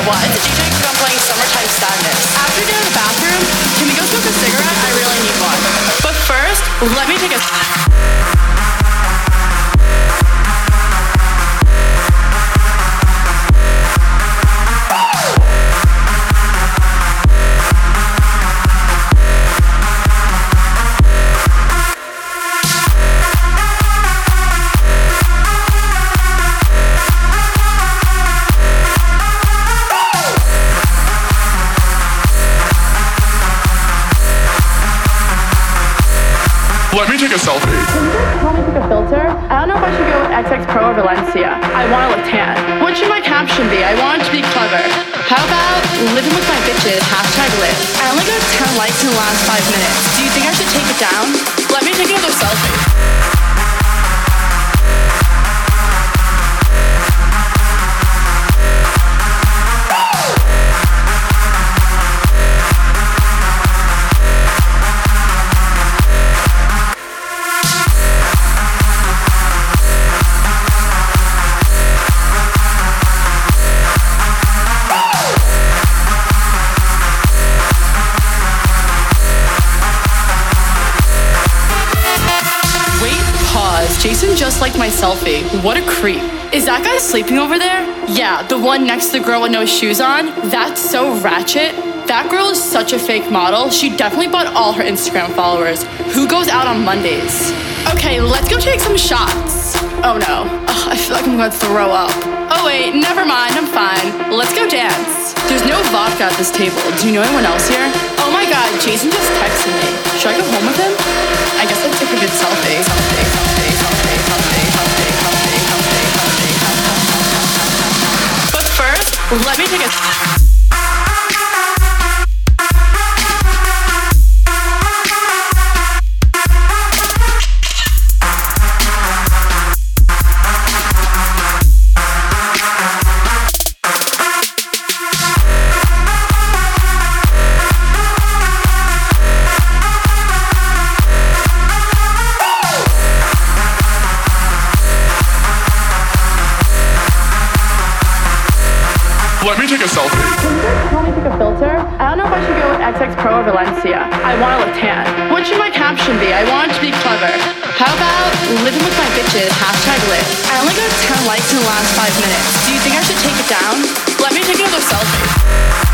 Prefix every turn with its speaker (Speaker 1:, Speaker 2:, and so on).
Speaker 1: What? The DJ kept on playing Summertime Sadness. After we get out of the bathroom, can we go smoke a cigarette? I really need one. But first, let me take a...
Speaker 2: Let me take a selfie.
Speaker 1: Can you take a filter? I don't know if I should go with XX Pro or Valencia. I want to look tan. What should my caption be? I want it to be clever. How about living with my bitches, #live. I only got 10 likes in the last 5 minutes. Do you think I should take it down? Let me take another selfie. Jason just liked my selfie. What a creep. Is that guy sleeping over there? Yeah, the one next to the girl with no shoes on? That's so ratchet. That girl is such a fake model. She definitely bought all her Instagram followers. Who goes out on Mondays? Okay, let's go take some shots. Oh no. Ugh, I feel like I'm gonna throw up. Oh wait, never mind, I'm fine. Let's go dance. There's no vodka at this table. Do you know anyone else here? Oh my god, Jason just texted me. Should I go home with him? I guess I'll take a good selfie. But first, let me take a...
Speaker 2: Let me take a selfie.
Speaker 1: Can you take a filter? I don't know if I should go with XX Pro or Valencia. I want to look tan. What should my caption be? I want it to be clever. How about living with my bitches, #live. I only got 10 likes in the last 5 minutes. Do you think I should take it down? Let me take another selfie.